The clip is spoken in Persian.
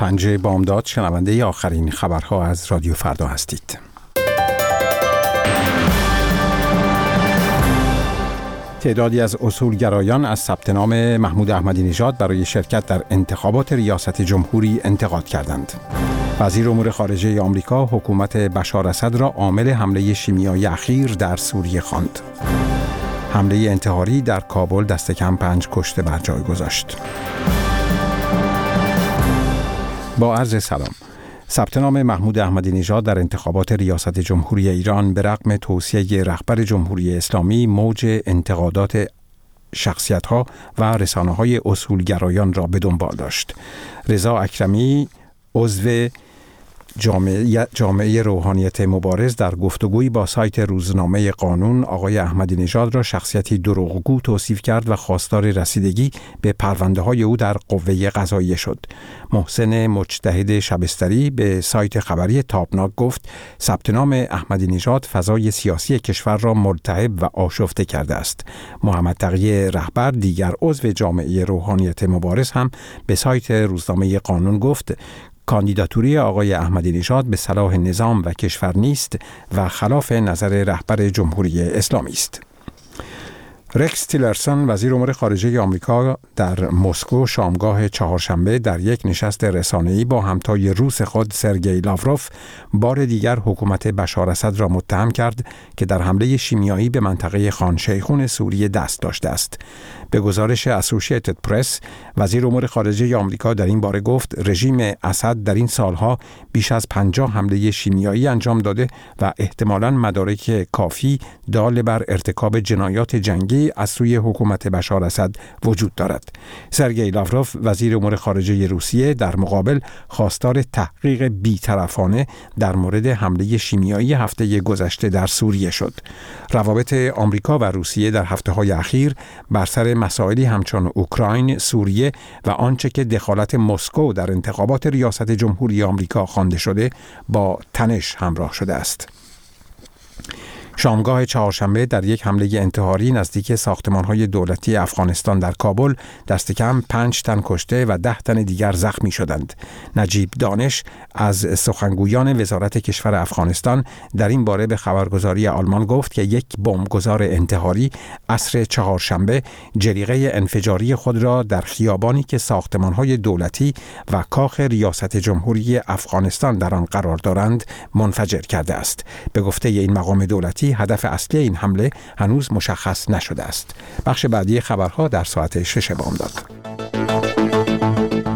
پنجه بامداد، شنونده آخرین خبرها از رادیو فردا هستید. تعدادی از اصولگرایان از ثبت نام محمود احمدی نژاد برای شرکت در انتخابات ریاست جمهوری انتقاد کردند. وزیر امور خارجه آمریکا حکومت بشار اسد را عامل حمله شیمیایی اخیر در سوریه خواند. حمله انتحاری در کابل دست کم 5 کشته بر جای گذاشت. با عرض سلام. ثبت نام محمود احمدی نژاد در انتخابات ریاست جمهوری ایران به رغم توصیه رهبر جمهوری اسلامی موج انتقادات شخصیت‌ها و رسانه‌های اصولگرایان را به دنبال داشت. رضا اکرمی، عضو جامعه روحانیت مبارز، در گفتگویی با سایت روزنامه قانون آقای احمدی نژاد را شخصیتی دروغگو توصیف کرد و خواستار رسیدگی به پرونده‌های او در قوه قضاییه شد. محسن مجتهد شبستری به سایت خبری تابناک گفت ثبت نام احمدی نژاد فضای سیاسی کشور را ملتهب و آشفته کرده است. محمد تقی رهبر، دیگر عضو جامعه روحانیت مبارز، هم به سایت روزنامه قانون گفت کاندیداتوری آقای احمدی نژاد به صلاح نظام و کشور نیست و خلاف نظر رهبر جمهوری اسلامی است. رکس تیلرسون، وزیر امور خارجه آمریکا، در مسکو شامگاه چهارشنبه در یک نشست رسانه‌ای با همتای روس خود سرگئی لاوروف بار دیگر حکومت بشار اسد را متهم کرد که در حمله شیمیایی به منطقه خان شیخون سوریه دست داشته است. به گزارش اسوسییتد پرس، وزیر امور خارجه آمریکا در این باره گفت رژیم اسد در این سالها بیش از 50 حمله شیمیایی انجام داده و احتمالاً مدارک کافی دال بر ارتکاب جنایات جنگی از سوی حکومت بشار اسد وجود دارد. سرگئی لاوروف، وزیر امور خارجه روسیه، در مقابل خواستار تحقیق بی‌طرفانه در مورد حمله شیمیایی هفته گذشته در سوریه شد. روابط آمریکا و روسیه در هفته‌های اخیر بر سر مسائلی همچون اوکراین، سوریه و آنچه که دخالت مسکو در انتخابات ریاست جمهوری آمریکا خوانده شده با تنش همراه شده است. شامگاه چهارشنبه در یک حمله انتحاری نزدیک ساختمان‌های دولتی افغانستان در کابل دست کم 5 تن کشته و 10 تن دیگر زخمی شدند. نجیب دانش از سخنگویان وزارت کشور افغانستان در این باره به خبرگزاری آلمان گفت که یک بمبگذار انتحاری عصر چهارشنبه جلیقه انفجاری خود را در خیابانی که ساختمان‌های دولتی و کاخ ریاست جمهوری افغانستان در آن قرار دارند منفجر کرده است. به گفته این مقام دولتی هدف اصلی این حمله هنوز مشخص نشده است. بخش بعدی خبرها در ساعت 6 بامداد.